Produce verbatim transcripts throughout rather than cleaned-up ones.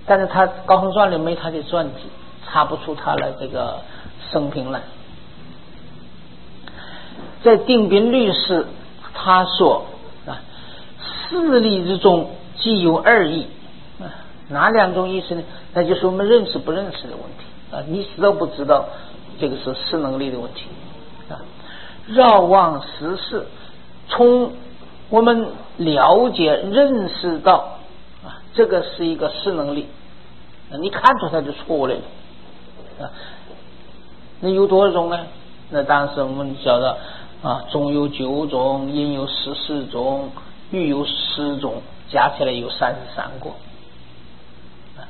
但是他《高僧传》里没他的传记，查不出他的这个生平来。在定宾律师他说啊，事例之中既有二义啊，哪两种意思呢？那就是我们认识不认识的问题啊，你知道不知道，这个是识能力的问题啊。绕望实事，从我们了解认识到啊，这个是一个识能力，啊、你看出它就错误了啊。那有多少种呢？那当时我们晓得啊，中有九种，阴有十四种，欲有十种，加起来有三十三个。啊、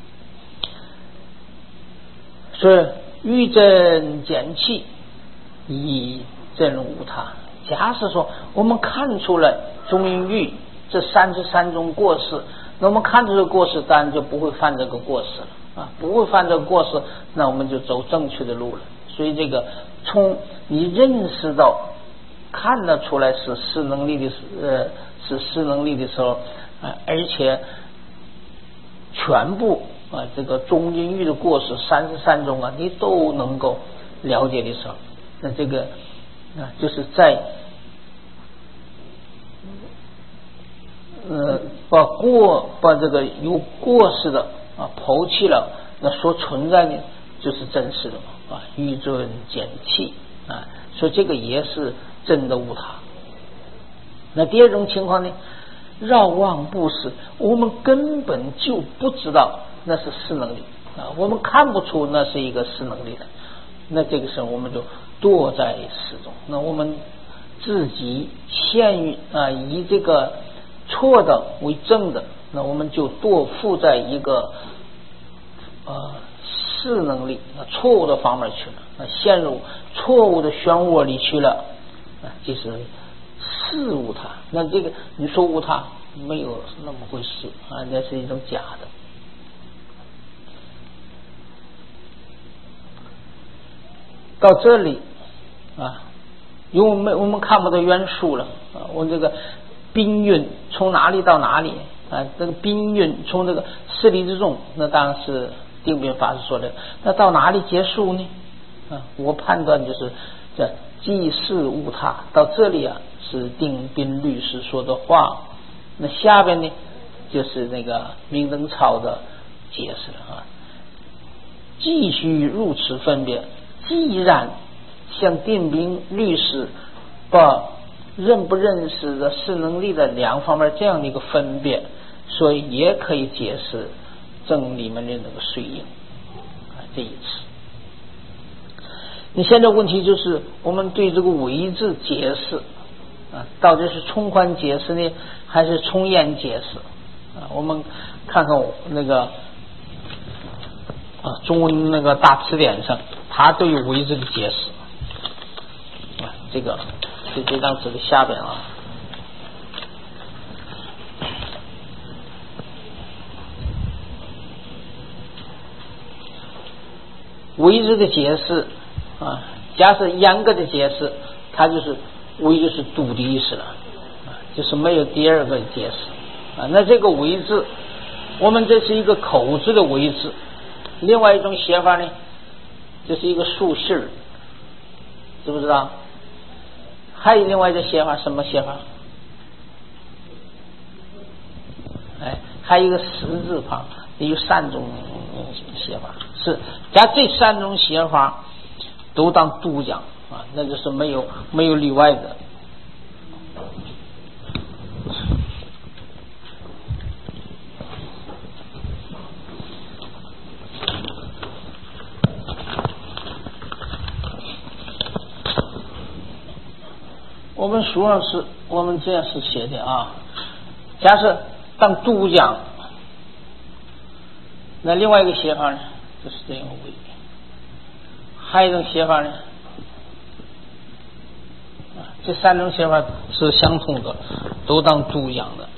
所以欲真减气，以真无他。假使说我们看出了中阴欲这三十三种过失，那我们看出这个过失，当然就不会犯这个过失了啊，不会犯这个过失，那我们就走正确的路了。所以这个从你认识到看得出来是识能力的呃是识能力的时候啊，而且全部啊这个中阴欲的过失三十三种啊，你都能够了解的时候，那这个啊就是在呃把过把这个有过失的啊抛弃了，那所存在的就是真实的嘛啊，欲准减气啊，所以这个也是真的无他。那第二种情况呢，绕望不实，我们根本就不知道那是识能力啊，我们看不出那是一个识能力的，那这个时候我们就堕在识中，那我们自己陷于啊以这个错的为正的，那我们就堕附在一个呃识能力啊错误的方面去了，啊陷入错误的漩涡里去了啊，就是识无他。那这个你说无他没有那么回事啊，那是一种假的。到这里啊，因为我们我们看不到远处了啊，我这个宾运从哪里到哪里啊？这个宾运从这个事理之中，那当然是定宾法师说的。那到哪里结束呢？啊，我判断就是这即是无他。到这里啊，是定宾律师说的话。那下边呢，就是那个明灯超的解释了啊。继续如此分别，既然像定宾律师把认不认识的识能力的两方面这样的一个分别，所以也可以解释正里面的那个水影啊这一次。你现在问题就是我们对这个为字解释啊，到底是从宽解释呢，还是从严解释啊？我们看看我那个啊中文那个大词典上，他对于为字的解释啊，这个是这张纸的下边啊。为字的解释啊，假设严格的解释，它就是为就是独的意思了啊，就是没有第二个解释啊。那这个为字，我们这是一个口字的为字，另外一种写法呢，这是一个竖心儿，知不知道？还有另外一个写法，什么写法？哎，还有一个十字旁，有三种写法。是，假这三种写法都当都讲啊，那就是没有没有例外的。我们书上是我们这样是写的啊，假设当都讲，那另外一个写法呢，就是这样为。还有一种写法呢，啊，这三种写法是相通的，都当都讲的，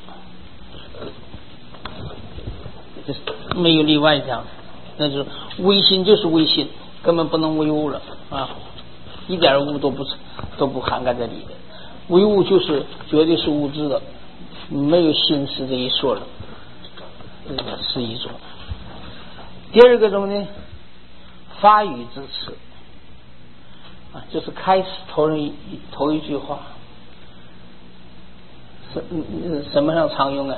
就是没有例外这样。那就是唯心就是唯心，根本不能唯物了啊，一点物都不都不涵盖在里面。唯物就是绝对是物质的，没有心思这一说了，这个是一种。 第二个中呢，发语之词啊，就是开始头一头一句话，什什么上常用啊？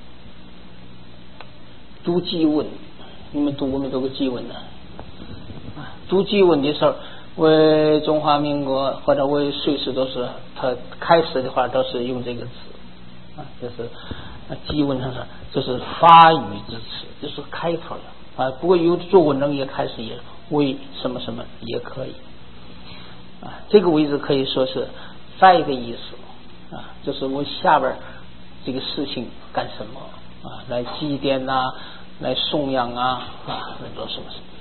读祭文，你们读过没读过祭文呢？啊，读祭文的时候，为中华民国或者为瑞士都是，它开始的话都是用这个词啊，就是祭文上是就是发语之词，就是开头的啊。不过有做文章也开始也为什么什么也可以啊，这个位置可以说是再一个意思啊，就是为下边这个事情干什么啊，来祭奠呐、啊，来颂扬啊啊，来做什么什么。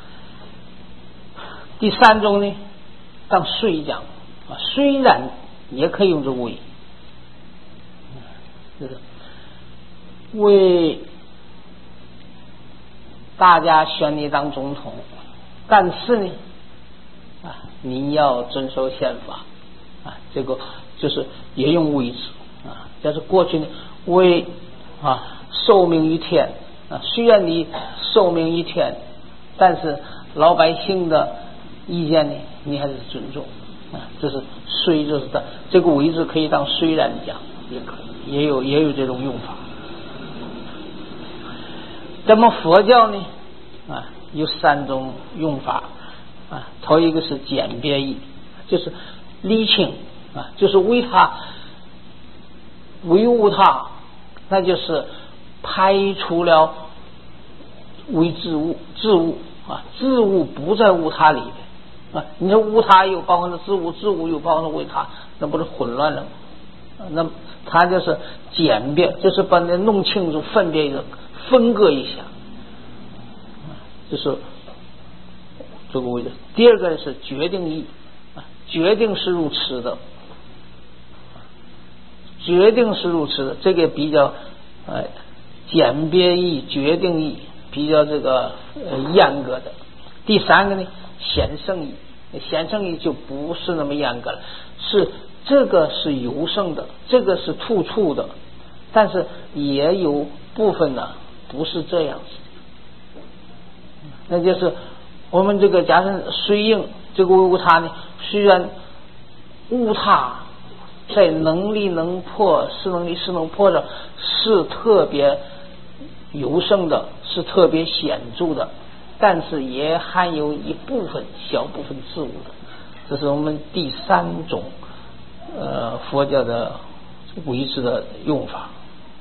第三种呢，当虽讲啊，虽然也可以用这为，就是为大家选你当总统，但是呢啊，你要遵守宪法啊，这个就是也用为字啊。但是过去呢，为啊受命于天啊，虽然你受命于天，但是老百姓的意见呢，你还是尊重啊。这是虽，就是的这个为字可以当虽然讲，也可以，也有也有这种用法。那么佛教呢啊，有三种用法啊。头一个是简别义，就是厘清啊，就是为他维护他，那就是排除了为自物自物啊，自物不在物他里的啊。你说物他又包含了自物，自物又包含了为他，那不是混乱了吗？那他就是简别，就是把那弄清楚分别一个分割一下，就是这个位置。第二个是决定义啊，决定是如此的，决定是如此的，这个比较呃简别义、决定义比较这个呃严格的。第三个呢，显圣义，显圣义就不是那么严格了，是这个是尤胜的，这个是突出的，但是也有部分呢不是这样子。那就是我们这个假设虽应这个无他呢，虽然无他在能力能破、是能力是能破的是特别尤胜的，是特别显著的，但是也含有一部分小部分自我的。这是我们第三种呃佛教的为字的用法。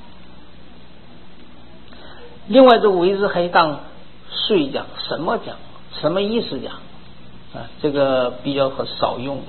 另外这个为字还当虽讲，什么讲，什么意思讲啊？这个比较很少用。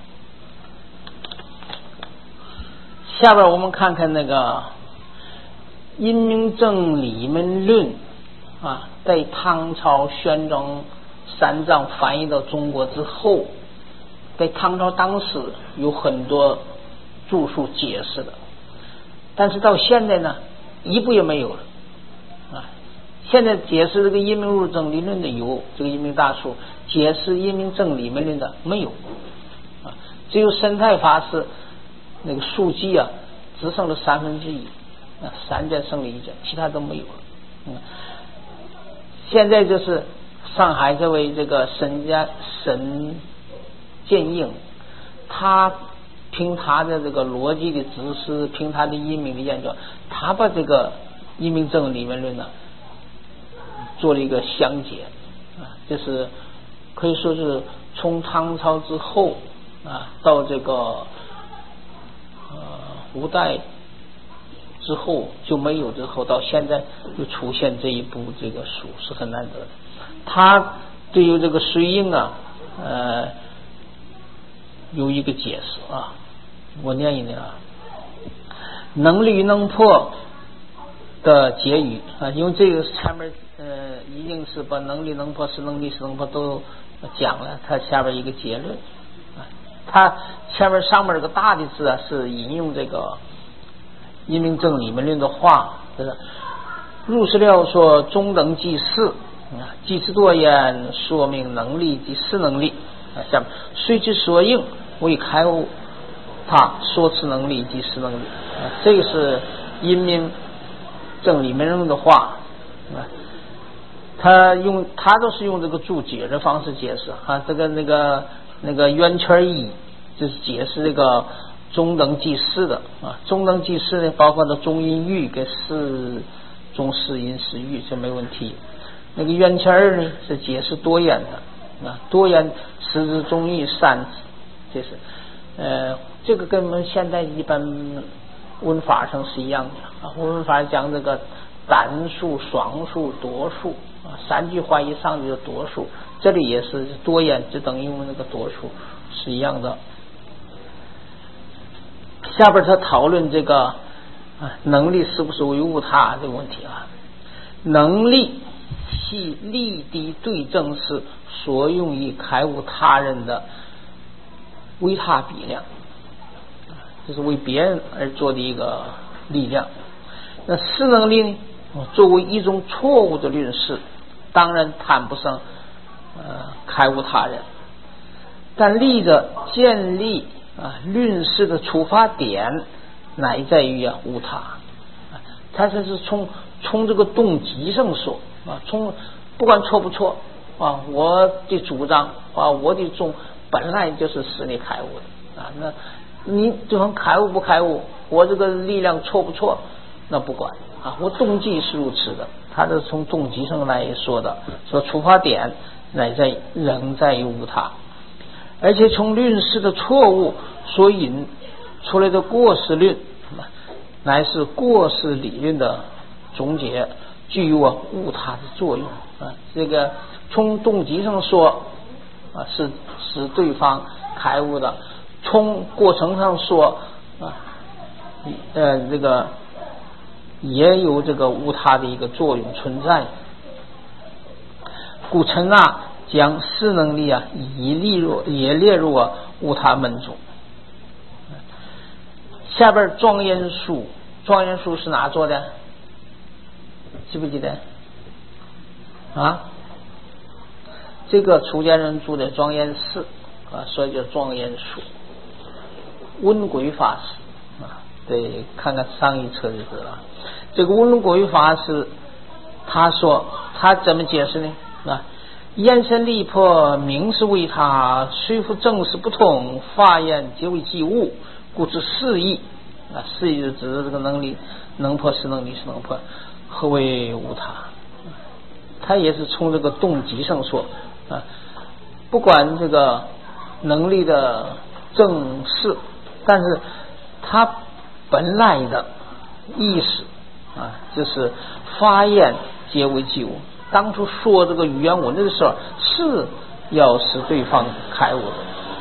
下边我们看看那个阴明正理门论啊，在唐朝宣宗三藏翻译到中国之后，在唐朝当时有很多著述解释的，但是到现在呢，一部也没有了啊。现在解释这个阴明入正理论的有这个阴明大术，解释阴明正理门论的没有啊。只有神太法师那个书记啊，只剩了三分之一啊，三卷剩了一卷，其他都没有了。嗯，现在就是上海这位这个沈家沈建英，他凭他的这个逻辑的知识，凭他的阴明的研究，他把这个阴明正理门论呢做了一个详解啊，就是可以说是从唐朝之后啊到这个呃五代之后就没有，之后到现在又出现这一部这个书是很难得的。他对于这个虽应啊呃有一个解释啊，我念一念啊，能力能破的结语啊，因为这个前面呃已经是把能力能破、是能力是能破都讲了，它下边一个结论啊，它前面上面这个大的字啊是引用这个阴明正理门论的话，就是入世了说中等即是啊，即是多言，说明能力即是能力啊，下面虽之所应为开悟他说此能力即是能力啊，这个是阴明正理门论的话啊。 他用他都是用这个注解的方式解释啊，这个那个那个圆圈一就是解释这个中等记事的啊，中等记事呢包括的中音韵跟四中四音四韵，这没问题。那个圆圈二呢是解释多言的啊，多言十字中韵三字，这是呃这个跟我们现在一般文法上是一样的啊，文法讲这个单数、双数、多数啊，三句话以上就是多数，这里也是多言，就等于我们那个多数是一样的。下边他讨论这个啊能力是不是为物他这个问题啊，能力系力的对正是所用于开悟他人的为他比量，这是为别人而做的一个力量。那识能力呢，作为一种错误的论事，当然谈不上呃开悟他人，但力的建立啊论事的出发点乃在于啊无他，他这是从从这个动机上说啊，从不管错不错啊，我的主张啊，我的宗本来就是使你开悟的啊，那你对方开悟不开悟，我这个力量错不错，那不管啊，我动机是如此的，他这是从动机上来说的，说出发点乃在仍在于无他，而且从论事的错误所引出来的过失论，乃是过失理论的总结，具有啊无他的作用啊。这个从动机上说啊，是使对方开悟的；从过程上说啊，呃，这个也有这个无他的一个作用存在。故陈啊将识能力啊也列入也列入啊无他门中。下边庄严书，庄严书是哪做的？记不记得啊？这个出家人住的庄严寺啊，所以叫庄严书。温轨法师啊，得看看上一册就知道了。这个温轨法师他说他怎么解释呢？啊，眼神力破，明是为他，虽复正是不通，法眼皆为即物，故知示意啊，示意就指的这个能力，能破是能力是能破，何为无他？他也是从这个动机上说啊，不管这个能力的正视，但是他本来的意识啊，就是法眼皆为即物。当初说这个语言文字的时候，是要使对方开悟的。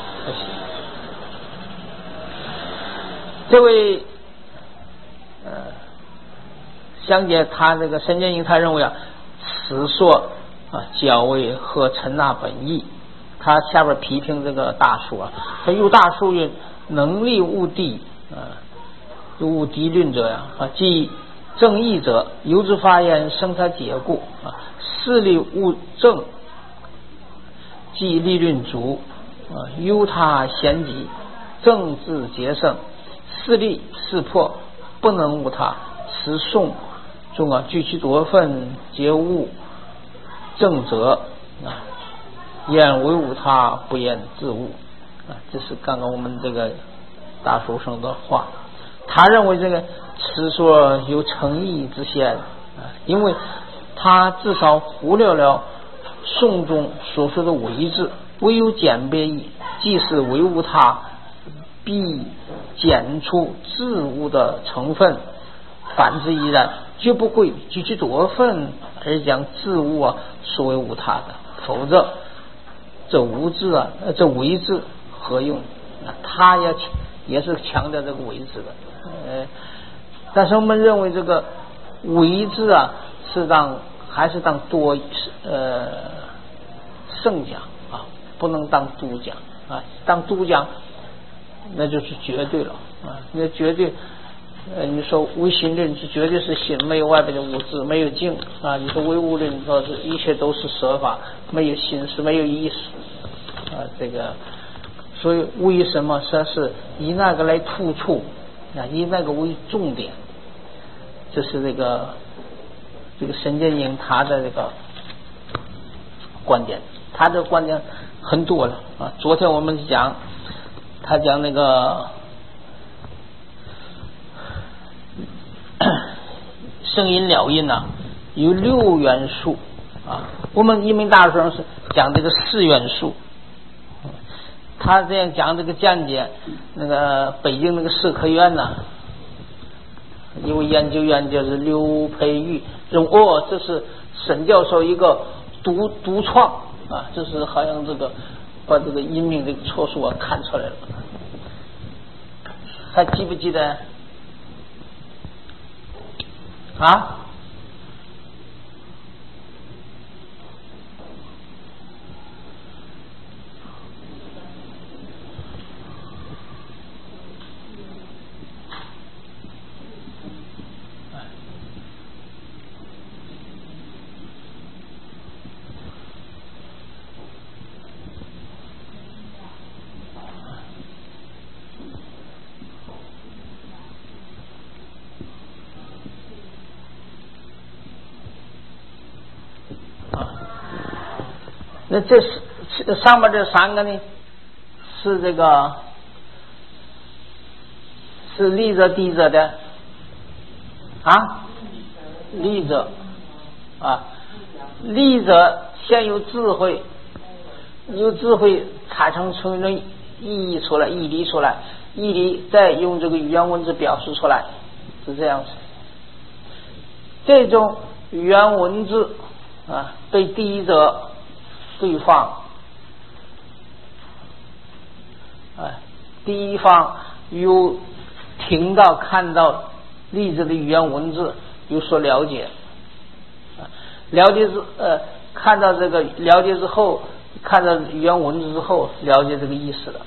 这位呃详解他这个申建英，他认为啊，此说啊较为合陈那本意。他下边批评这个大书啊，他有大书云：能力无敌啊，无敌论者呀啊，即正义者，由之发言，生他解故啊。势力无正，即利论主啊，由他贤吉，政治结胜，势力势破，不能无他。此颂中啊，具其多分，皆无正则啊，言为无他，不言自无啊。这是刚刚我们这个大书生的话。他认为这个此说有诚意之嫌啊，因为他至少忽略了颂中所说的为字，唯有简别义，即是为无他，必减出自物的成分，反之亦然，绝不会举其多分而将自物啊所谓无他的，否则这无字啊，这为字何用？他也也是强调这个为字的，呃，但是我们认为这个为字啊，是当还是当多呃胜讲啊，不能当独讲啊，当独讲那就是绝对了啊，那绝对呃，你说唯心论是绝对是心，没有外边的物质，没有境啊。你说唯物论说是一切都是设法，没有心是没有意识啊，这个。所以为什么说是以那个来突出啊，以那个为重点？这是这个这个申建英他的这个观点，他这个观点很多了啊。昨天我们讲，他讲那个声音了音呐、啊，有六元素啊。我们一名大学生是讲这个四元素，他这样讲这个见解，那个北京那个社科院呐、啊，一位研究员就是刘培玉，认为哦，这是沈教授一个独独创啊，这是好像这个把这个音频这个错数啊看出来了。还记不记得啊？那这是上面这三个呢，是这个是立着低着的啊，立着啊，立着先有智慧，有智慧产生出的意义出来，义理出来，义理再用这个语言文字表示出来，是这样子。这种语言文字啊，被低着对方，哎，第一方有听到看到例子的语言文字有所了解，了解之呃看到这个了解之后，看到语言文字之后了解这个意思了，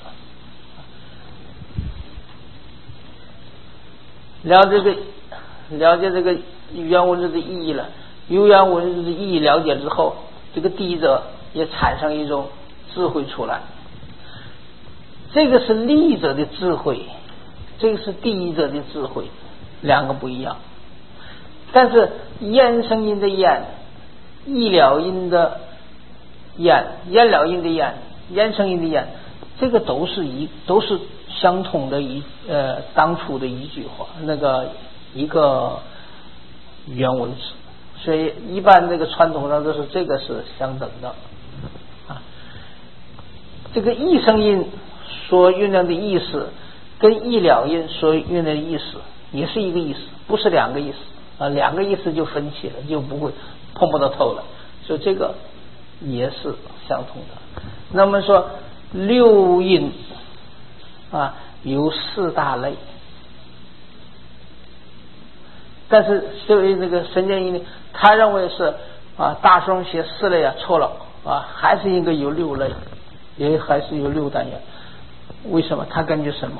了解这个了解这个语言文字的意义了，语言文字的意义了解之后，这个第一者也产生一种智慧出来，这个是立者的智慧，这个是第一者的智慧，两个不一样。但是咽声音的咽，意了音的咽，咽了音的咽，咽声音的咽，这个都是一都是相同的一呃当初的一句话，那个一个语言文字，所以一般这个传统上都是这个是相等的啊。这个意声音所酝酿的意思跟意了音所酝酿的意思也是一个意思，不是两个意思啊，两个意思就分歧了，就不会碰不到头了，所以这个也是相同的。那么说六音啊有四大类，但是对于这个神经音呢，他认为是啊大双写四类啊错了啊，还是应该有六类，也还是有六单元。为什么？他根据什么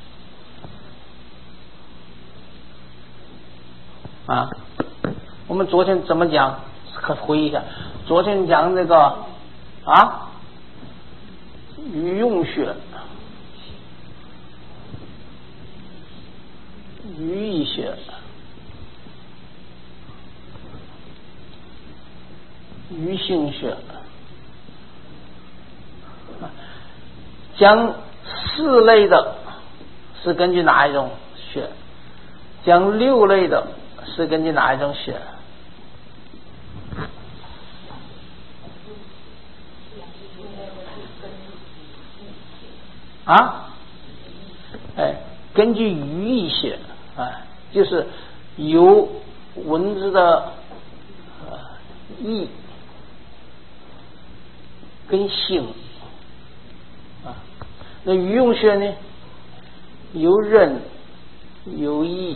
啊？我们昨天怎么讲？可回忆一下，昨天讲这个啊语用学、语义学、语性学，讲四类的是根据哪一种学？讲六类的是根据哪一种学？啊？哎，根据语义学啊，就是有文字的呃义跟性啊。那语用学呢，有认有义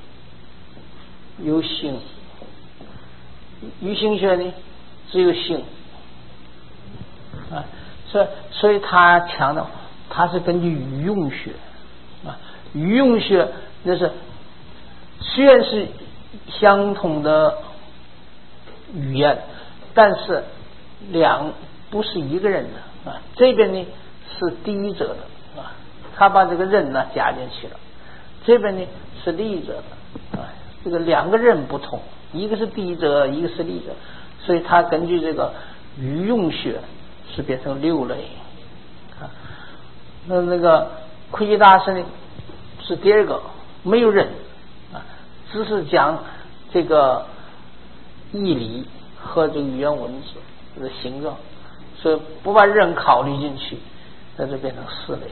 有性，语性学呢只有性啊，所以所以他强调他是根据语用学啊，语用学那是虽然是相同的语言，但是两不是一个人的啊，这边呢是第一者的啊，他把这个人呢加进去了，这边呢是立者的啊，这个两个人不同，一个是第一者，一个是立者，所以他根据这个余用穴是变成六类啊。那那个窥基大师呢是第二个，没有人啊，只是讲这个义理和这个语言文字的形状，所以不把人考虑进去，在这变成四类。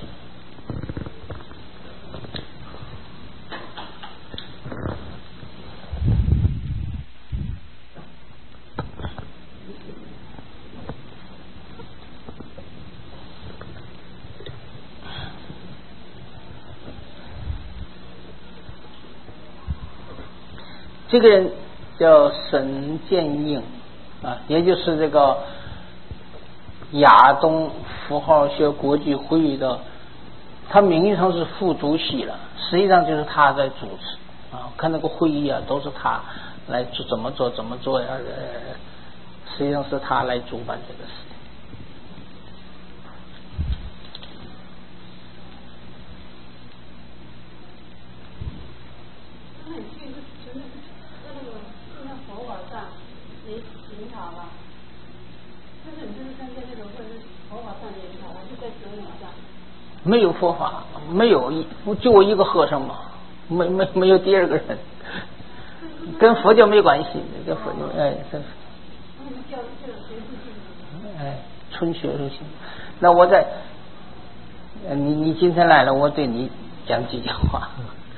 这个人叫沈建应啊，也就是这个亚东符号学国际会议的，他名义上是副主席了，实际上就是他在主持啊。看那个会议啊，都是他来做怎么做怎么做呀，呃，实际上是他来主办这个事。没有佛法，没有一就我一个和尚嘛，没没没有第二个人，跟佛教没关系，跟佛教哎，跟哎纯学术性。那我在，你你今天来了，我对你讲几讲话。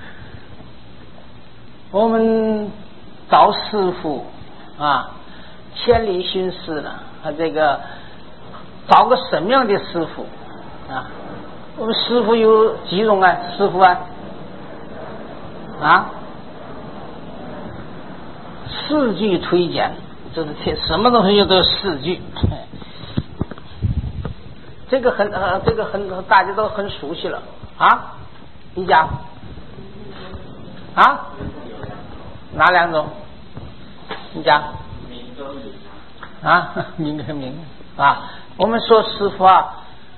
我们找师傅啊，千里寻师了啊，这个找个什么样的师傅啊？我们师傅有几种啊？师傅啊，啊，四句推荐，就是什么东西都有四句。这个很呃，这个很大家都很熟悉了啊。你讲啊？哪两种？你讲啊？名跟名啊？我们说师傅啊。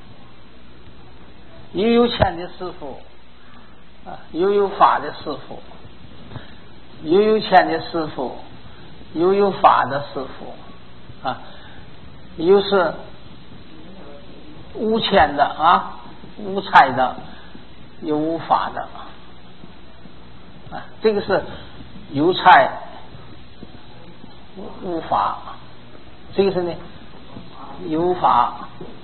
有有钱的师傅啊，有有法的师傅，有有钱的师傅，有有法的师傅啊，有是无钱的啊，无财的，有无法的啊，这个是有财无法，这个是呢有法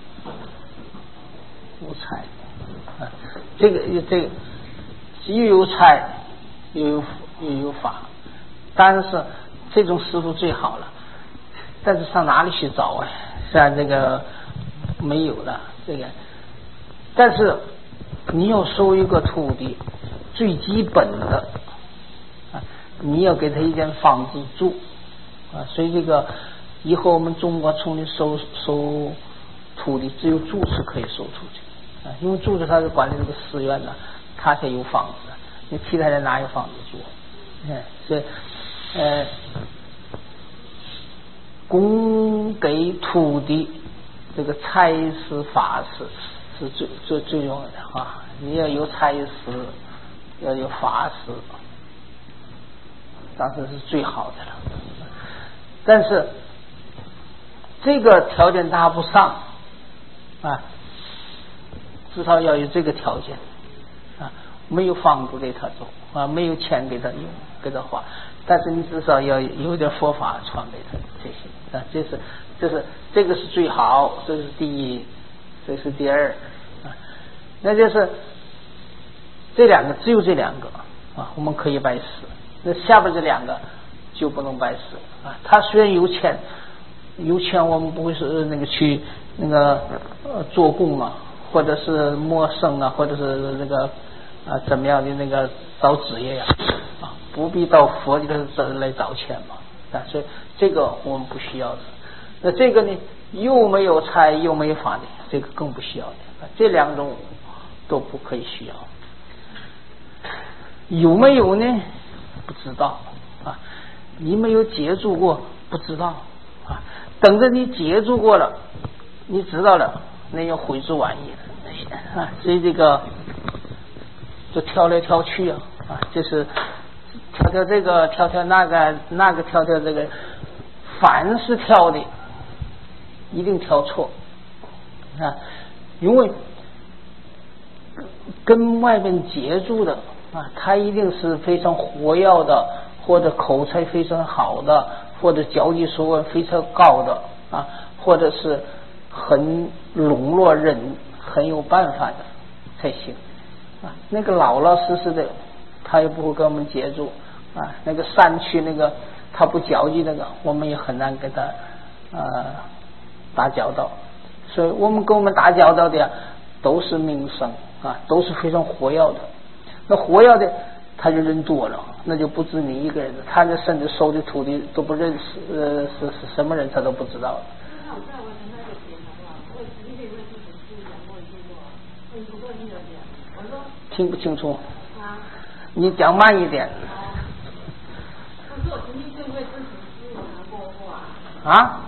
无财。啊，这个这个又有财又有又有法，但是这种师傅最好了，但是上哪里去找啊？像这个没有了这个，但是你要收一个徒弟，最基本的啊，你要给他一间房子住啊，所以这个以后我们中国从里收收徒弟，只有住是可以收出去。因为住着他是管理这个寺院呢，他才有房子，你其他人哪有房子住？嗯，所以呃，供给徒弟这个差事法事是最最最重要的啊！你要有差事，要有法事，当时是最好的了。但是这个条件达不上啊。至少要有这个条件啊，没有房子给他住啊，没有钱给他用给他花，但是你至少要有点佛法传给他，这些啊，这是这是这个是最好，这是第一，这是第二啊，那就是这两个只有这两个啊，我们可以拜师，那下边这两个就不能拜师啊。他虽然有钱，有钱我们不会是那个去那个呃做工啊。或者是谋生啊，或者是那个啊怎么样的那个找职业呀 啊, 啊，不必到佛家这来找钱嘛啊，所以这个我们不需要的。那这个呢，又没有财又没有法的，这个更不需要的。啊、这两种都不可以需要。有没有呢？不知道啊，你没有接触过，不知道啊。等着你接触过了，你知道了。那要悔之晚矣啊！所以这个就跳来跳去啊啊，就是跳跳这个，跳跳那个，那个跳跳这个，凡是跳的一定挑错啊，因为跟外面接触的啊，他一定是非常活跃的，或者口才非常好的，或者交际手腕非常高的啊，或者是很笼络人、很有办法的才行啊。那个老老实实的，他也不会跟我们接触啊。那个散去那个他不交际那个，我们也很难跟他呃打交道。所以我们跟我们打交道的呀，都是名声啊，都是非常活跃的。那活跃的他就人多了，那就不止你一个人了，他这甚至收的徒弟都不认识，呃，是是什么人他都不知道。听不清楚，你讲慢一点。啊？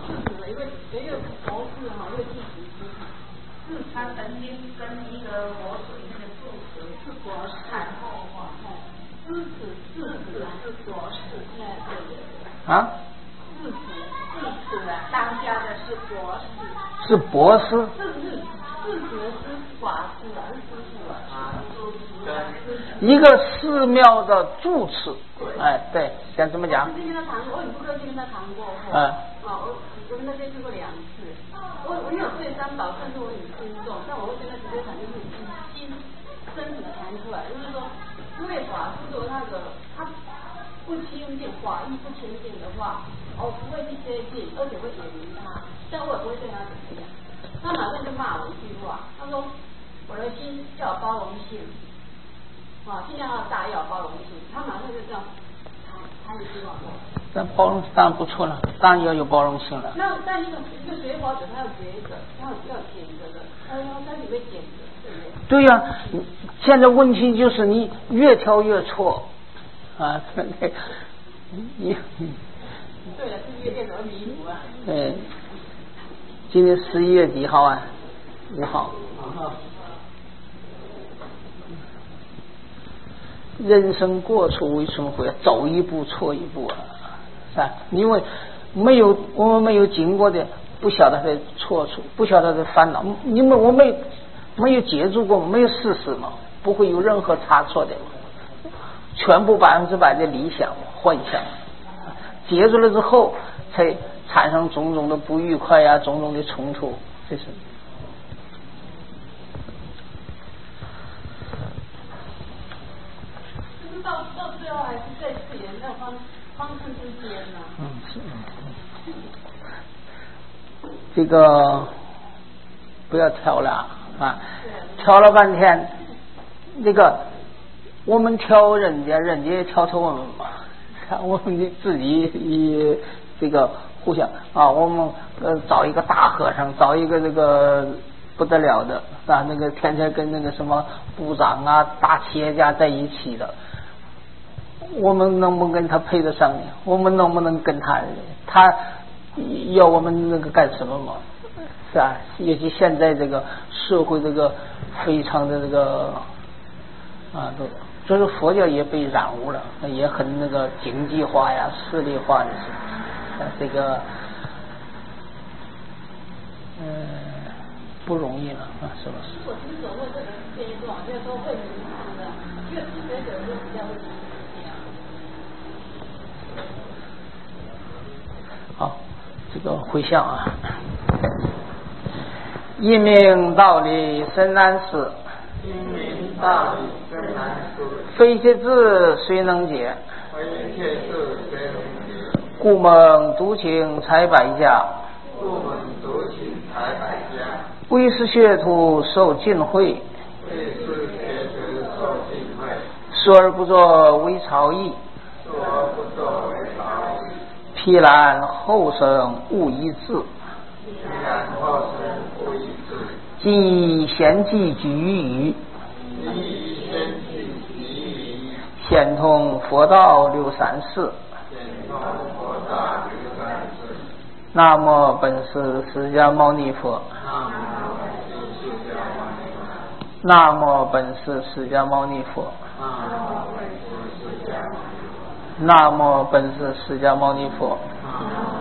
他曾经跟一个佛水那个住持是国士，知识知识是国士， 啊？ 知识知识当家的是国士， 是博士。 知识知识是法师，而是师傅啊。 一个寺庙的住持，哎，对，想怎么讲？ 我跟他谈过，我很不客气跟他谈过。 嗯。 啊，我我跟他接触过两次。我我没有对三宝，但是我很尊重，但我会跟他直接谈，就是心真实的谈出来，就是说，因为法师如果那个他不亲近，法义不亲近的话，我不会去接近，而且会远离他，但我也不会对他怎么样。他马上就骂我一句话，他说我的心要有包容性，啊，尽量要大，要有包容性。他马上就这样谈谈一句话过来。 那包容当然不错了，当然要有包容性了。 那但一个一个学法者，他要觉得，他要要捡着的，他他身体会捡着，对不对？ 对呀、啊，现在问题就是你越挑越错啊！你对了，是越练得迷糊啊。 对，今天十一月几号啊？五号。人生过错为什么会走一步错一步啊？是吧？因为没有我们没有经过的，不晓得的错处，不晓得的烦恼，因为我没没有接触过，没有事实嘛，不会有任何差错的，全部百分之百的理想幻想，接触了之后才产生种种的不愉快呀、啊，种种的冲突，这是。 到到最后还是在自己的那方方式之间呢。 嗯，是。这个不要挑了啊！挑了半天，这个我们挑人家，人家也挑挑我们嘛。我们自己也这个互相啊，我们呃找一个大和尚，找一个这个不得了的啊，那个天天跟那个什么部长啊、大企业家在一起的。我们能不能跟他配得上呢？我们能不能跟他？他要我们那个干什么嘛？是吧？尤其现在这个社会这个非常的这个啊，都就是佛教也被染污了，也很那个经济化呀、势力化的是，啊，这个嗯、呃、不容易了啊，是不是？ 我听所谓这个阶段，就是说会迷失的，越学者就比较会迷失。 好，这个回向啊，一明道理深难思， 一明道理深难思， 非切字谁能解？ 非切字谁能解？ 故蒙独请才百家， 故蒙独请才百家。 归师学徒受尽会， 归师学徒受尽会。 说而不作为曹义， 说而不作为曹义。 披然后生勿一字， 披然后生勿一字。 今以贤记举语， 今以贤记举语。 显通佛道六三四， 显通佛道六三四。 南无本师释迦牟尼佛。南无本师释迦牟尼佛。南无本师释迦牟尼佛。南无本师释迦牟尼佛。